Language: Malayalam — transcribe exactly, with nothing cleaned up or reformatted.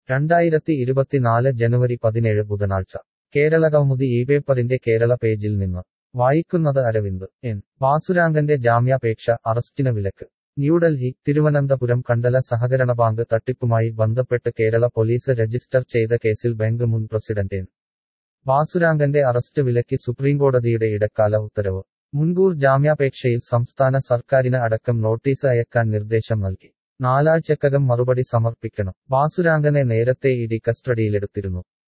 രണ്ടായിരത്തി ഇരുപത്തിനാല് ജനുവരി പതിനേഴ് ബുധനാഴ്ച കേരളകൗമുദി ഈ പേപ്പറിന്റെ കേരള പേജിൽ നിന്ന് വായിക്കുന്നത് അരവിന്ദ് എൻ വാസുരാംഗന്റെ ജാമ്യാപേക്ഷ അറസ്റ്റിന് വിലക്ക് ന്യൂഡൽഹി തിരുവനന്തപുരം കണ്ടല സഹകരണ ബാങ്ക് തട്ടിപ്പുമായി ബന്ധപ്പെട്ട് കേരള പോലീസ് രജിസ്റ്റർ ചെയ്ത കേസിൽ ബാങ്ക് മുൻ പ്രസിഡന്റ് എൻ വാസുരാംഗന്റെ അറസ്റ്റ് വിലക്കി സുപ്രീംകോടതിയുടെ ഇടക്കാല ഉത്തരവ് മുൻകൂർ ജാമ്യാപേക്ഷയിൽ സംസ്ഥാന സർക്കാരിന് അടക്കം നോട്ടീസ് അയക്കാൻ നിർദ്ദേശം നൽകി നാലാഴ്ചക്കകം മറുപടി സമർപ്പിക്കണം വാസുരാംഗനെ നേരത്തെ ഇ ഡി കസ്റ്റഡിയിലെടുത്തിരുന്നു